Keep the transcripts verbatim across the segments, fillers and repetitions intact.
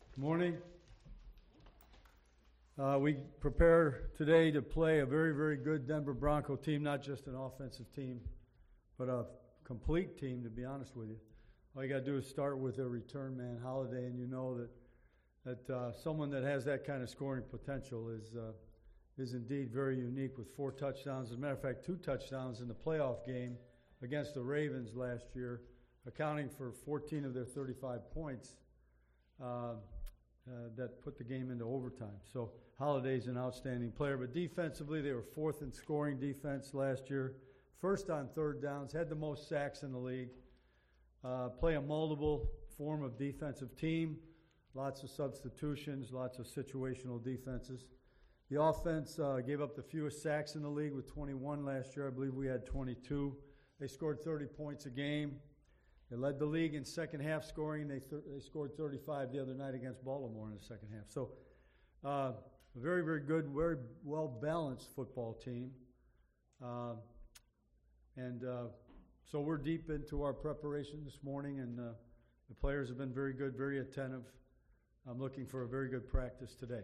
Morning. Uh, we prepare today to play a very, very good Denver Bronco team, not just an offensive team, but a complete team, to be honest with you. All you got to do is start with a return man, Holiday, and you know that that uh, someone that has that kind of scoring potential is uh, is indeed very unique with four touchdowns. As a matter of fact, two touchdowns in the playoff game against the Ravens last year, accounting for fourteen of their thirty-five points. Uh, Uh, that put the game into overtime. So Holiday's an outstanding player. But defensively, they were fourth in scoring defense last year. First on third downs, had the most sacks in the league. Uh, play a moldable form of defensive team. Lots of substitutions, lots of situational defenses. The offense uh, gave up the fewest sacks in the league with twenty-one last year. I believe we had twenty-two. They scored thirty points a game. They led the league in second half scoring. They th- they scored thirty-five the other night against Baltimore in the second half. So uh, a very, very good, very well-balanced football team. Uh, and uh, so we're deep into our preparation this morning, and uh, the players have been very good, very attentive. I'm looking for a very good practice today.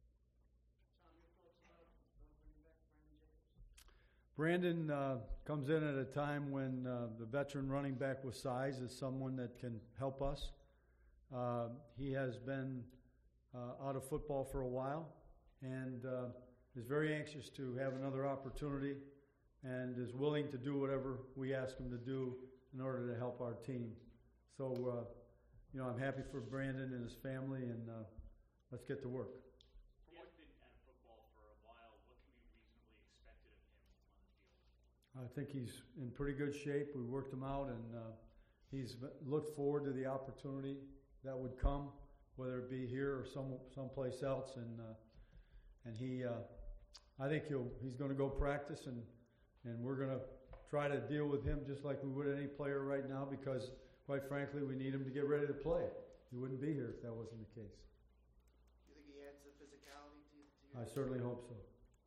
Brandon uh, comes in at a time when uh, the veteran running back with size is someone that can help us. Uh, he has been uh, out of football for a while and uh, is very anxious to have another opportunity and is willing to do whatever we ask him to do in order to help our team. So, uh, you know, I'm happy for Brandon and his family, and uh, let's get to work. I think he's in pretty good shape. We worked him out, and uh, he's looked forward to the opportunity that would come, whether it be here or some someplace else. And uh, and he, uh, I think he'll he's going to go practice, and and we're going to try to deal with him just like we would any player right now, because quite frankly, we need him to get ready to play. He wouldn't be here if that wasn't the case. You think he adds the physicality to, to your I certainly hope so.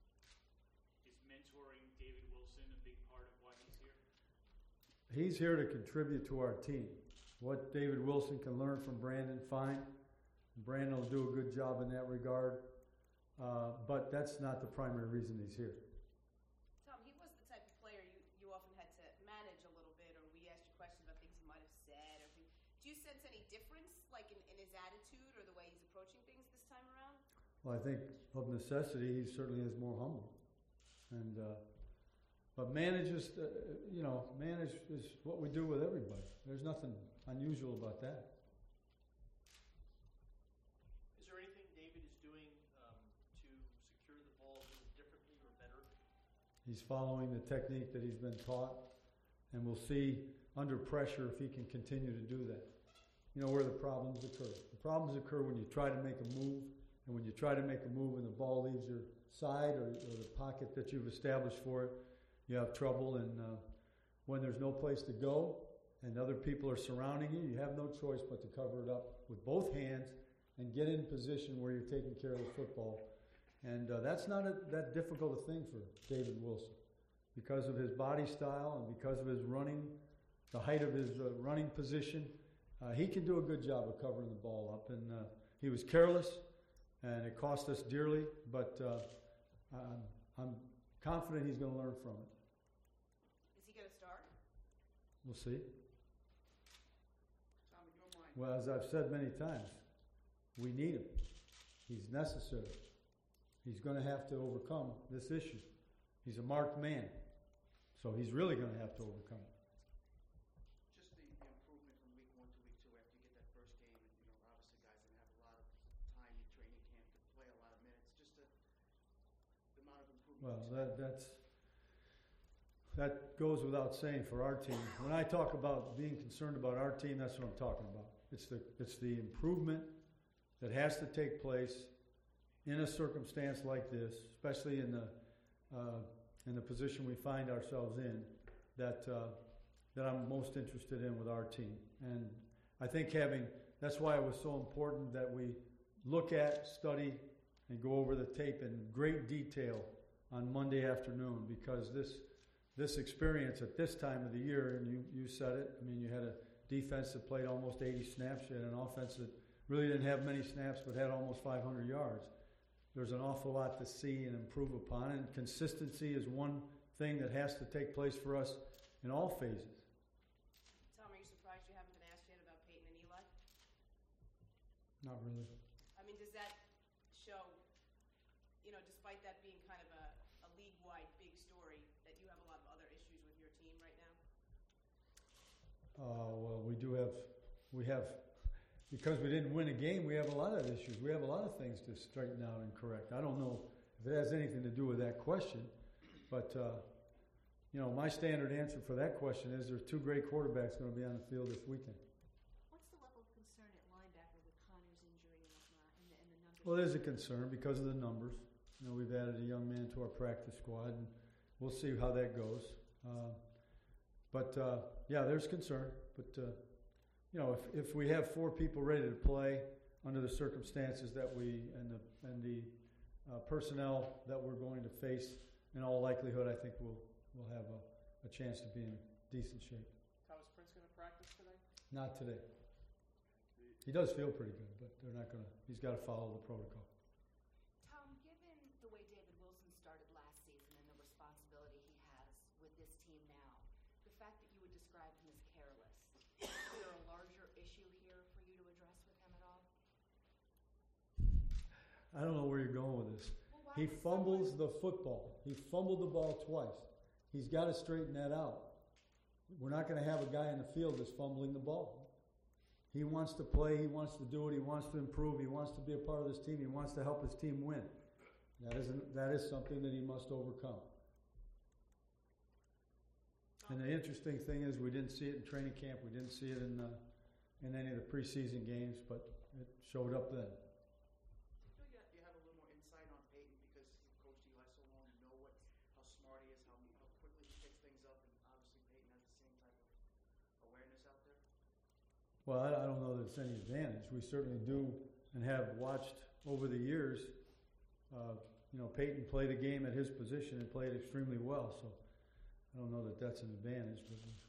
He's here to contribute to our team. What David Wilson can learn from Brandon, fine. Brandon will do a good job in that regard. Uh, but that's not the primary reason he's here. Tom, he was the type of player you, you often had to manage a little bit, or we asked you questions about things he might have said. Or things. Do you sense any difference, like in, in his attitude or the way he's approaching things this time around? Well, I think of necessity, he certainly is more humble. And uh, But manages, uh, you know, manage is what we do with everybody. There's nothing unusual about that. Is there anything David is doing um, to secure the ball a little differently or better? He's following the technique that he's been taught, and we'll see under pressure if he can continue to do that. You know where the problems occur. The problems occur when you try to make a move, and when you try to make a move and the ball leaves your side or, or the pocket that you've established for it, you have trouble, and uh, when there's no place to go and other people are surrounding you, you have no choice but to cover it up with both hands and get in position where you're taking care of the football. And uh, that's not a, that difficult a thing for David Wilson because of his body style and because of his running, the height of his uh, running position. Uh, he can do a good job of covering the ball up, and uh, he was careless, and it cost us dearly, but uh, I'm, I'm confident he's going to learn from it. Is he going to start? We'll see. Tom, in your mind. Well, as I've said many times, we need him. He's necessary. He's going to have to overcome this issue. He's a marked man, so he's really going to have to overcome it. Just the, the improvement from week one to week two after you get that first game, and you know, obviously guys didn't have a lot of time in training camp to play a lot of minutes. Just the, the amount of improvement. Well, that that's that goes without saying for our team. When I talk about being concerned about our team, that's what I'm talking about. It's the it's the improvement that has to take place in a circumstance like this, especially in the uh, in the position we find ourselves in, that uh, that I'm most interested in with our team. And I think having that's why it was so important that we look at, study, and go over the tape in great detail on Monday afternoon, because this this experience at this time of the year, and you, you said it, I mean, you had a defense that played almost eighty snaps, you had an offense that really didn't have many snaps but had almost five hundred yards. There's an awful lot to see and improve upon, and consistency is one thing that has to take place for us in all phases. Tom, are you surprised you haven't been asked yet about Peyton and Eli? Not really. I mean, does that show, you know, despite that being kind of a, a league-wide big story, that you have a lot of other issues with your team right now? Uh, well, we do have, we have, because we didn't win a game, we have a lot of issues. We have a lot of things to straighten out and correct. I don't know if it has anything to do with that question, but, uh, you know, my standard answer for that question is there's two great quarterbacks going to be on the field this weekend. What's the level of concern at linebacker with Connor's injury and whatnot, and the, and the numbers? Well, there's a concern because of the numbers. You know, we've added a young man to our practice squad, and we'll see how that goes. Uh, but, uh, yeah, there's concern. But, uh, you know, if, if we have four people ready to play under the circumstances that we and the and the uh, personnel that we're going to face, in all likelihood, I think we'll we'll have a, a chance to be in decent shape. Thomas Prince going to practice today? Not today. He does feel pretty good, but they're not going to. He's got to follow the protocol. Tom, given the way David Wilson started last season and the responsibility he has with this team now, the fact that you would describe him as careless, is there a larger issue here for you to address with him at all? I don't know where you're going with this. Well, why He would fumbles someone- the football. He fumbled the ball twice. He's got to straighten that out. We're not going to have a guy in the field that's fumbling the ball. He wants to play. He wants to do it. He wants to improve. He wants to be a part of this team. He wants to help his team win. That is that is something that he must overcome. And the interesting thing is, we didn't see it in training camp. We didn't see it in uh, in any of the preseason games, but it showed up then. I feel you have, you have a little more insight on Peyton because you've coached Eli so long. You know what, how smart he is, how, how quickly he picks things up, and obviously Peyton has the same type of awareness out there. Well, I, I don't know that it's any advantage. We certainly do and have watched over the years, uh, you know, Peyton play the game at his position and played extremely well. So I don't know that that's an advantage. But Is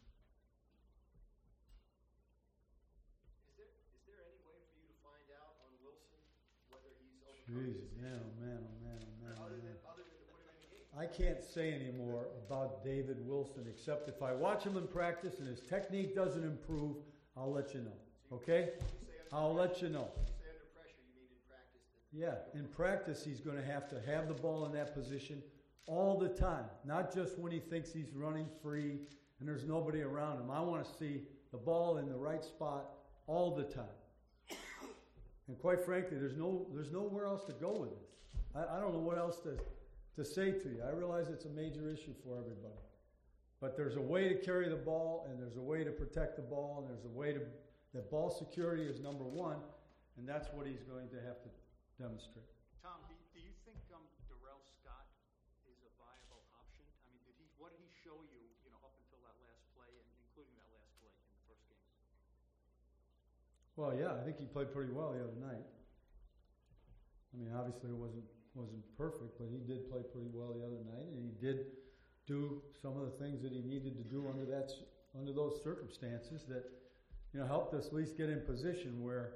there is there any way for you to find out on Wilson whether he's overcome Jesus, this man, issue? oh man, oh man, oh man, oh Other man. than other than to put him in the game. I can't say anymore about David Wilson except if I watch him in practice and his technique doesn't improve, I'll let you know. Okay? You say under I'll let pressure- you know. You say under pressure, you mean in practice that Yeah, in practice he's going to have to have the ball in that position all the time, not just when he thinks he's running free and there's nobody around him. I want to see the ball in the right spot all the time. And quite frankly, there's no there's nowhere else to go with this. I, I don't know what else to to say to you. I realize it's a major issue for everybody. But there's a way to carry the ball, and there's a way to protect the ball, and there's a way to that ball security is number one, and that's what he's going to have to demonstrate. Tom, do, do you think um, Darrell Scott is a viable option? I mean, did he? What did he show you? You know, up until that last play, and including that last play in the first game. Well, yeah, I think he played pretty well the other night. I mean, obviously it wasn't wasn't perfect, but he did play pretty well the other night, and he did do some of the things that he needed to do under that under those circumstances that, you know, helped us at least get in position where,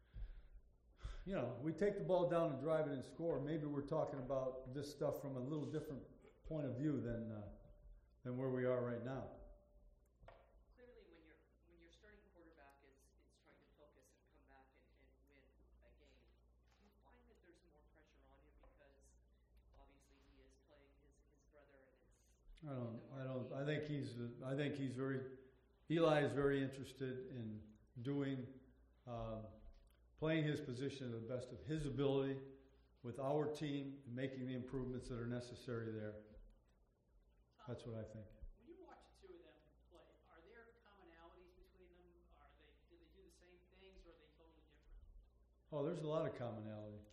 you know, we take the ball down and drive it and score. Maybe we're talking about this stuff from a little different point of view than uh, than where we are right now. Clearly, when your when your starting quarterback is, is trying to focus and come back and, and win a game, do you find that there's more pressure on you because obviously he is playing his, his brother and it's I don't. I don't. I think he's. uh, I think he's very. Eli is very interested in doing, um, playing his position to the best of his ability with our team and making the improvements that are necessary there. That's what I think. When you watch the two of them play, are there commonalities between them? Are they do they do the same things or are they totally different? Oh, there's a lot of commonality.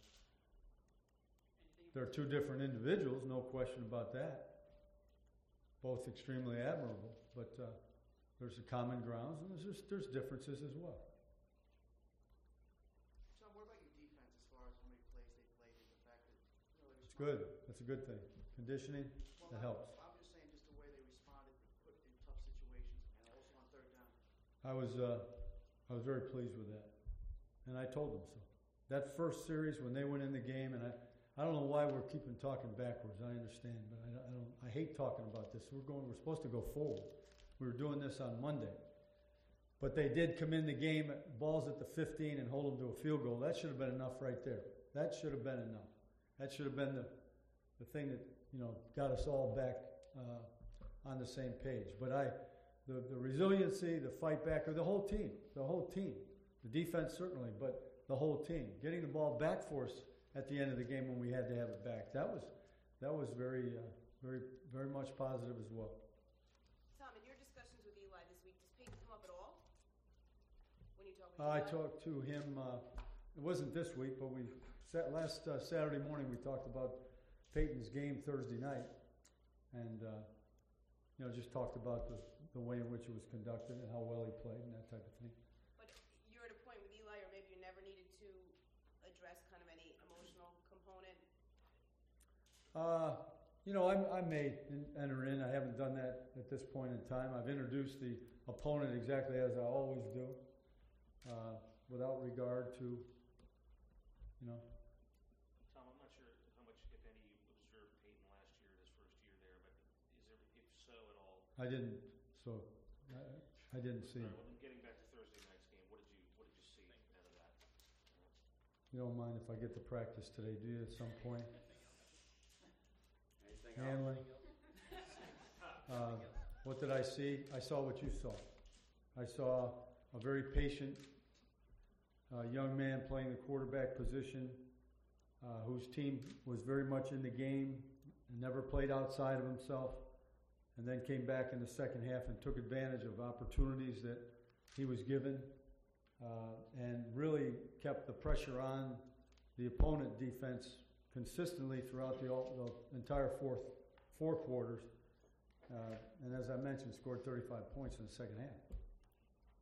Anything They're two different individuals, no question about that. Both extremely admirable, but uh, there's a common grounds and there's just, there's differences as well. John, what about your defense as far as how many plays they played and the fact that, you know, they It's good. That's a good thing. Conditioning, Well, that I'm- helps. I'm just saying, just the way they responded, put in tough situations, and also on third down. I was uh, I was very pleased with that, and I told them so. That first series when they went in the game, and I, I don't know why we're keeping talking backwards. I understand, but I, I don't. I hate talking about this. We're going. We're supposed to go forward. We were doing this on Monday, but they did come in the game at balls at the fifteen and hold them to a field goal. That should have been enough right there. That should have been enough. That should have been the, the thing that you know got us all back uh, on the same page. But I, the the resiliency, the fight back, or the whole team, the whole team, the defense certainly, but the whole team getting the ball back for us at the end of the game when we had to have it back. That was that was very uh, very very much positive as well. Tom, in your discussions with Eli this week, does Peyton come up at all? When you talk with Uh, I Eli? talked to him. Uh, it wasn't this week, but we sat last uh, Saturday morning. We talked about Peyton's game Thursday night, and uh, you know just talked about the the way in which it was conducted and how well he played and that type of thing. But you're at a point with Eli, or maybe you never needed to address kind of any emotional component. Uh, you know, I, I may in, enter in. I haven't done that at this point in time. I've introduced the opponent exactly as I always do, uh, without regard to, you know. Tom, I'm not sure how much, if any, you observed Peyton last year, his first year there, but is there, if so at all? I didn't, so I, I didn't see. All right, well, then getting back to Thursday night's game, what did you what did you see out of that? You don't mind if I get to practice today, do you, at some point? Anything Hanley? Uh, what did I see? I saw what you saw. I saw a very patient uh, young man playing the quarterback position, uh, whose team was very much in the game and never played outside of himself, and then came back in the second half and took advantage of opportunities that he was given, uh, and really kept the pressure on the opponent defense consistently throughout the, all, the entire fourth four quarters. Uh, and as I mentioned, scored thirty-five points in the second half.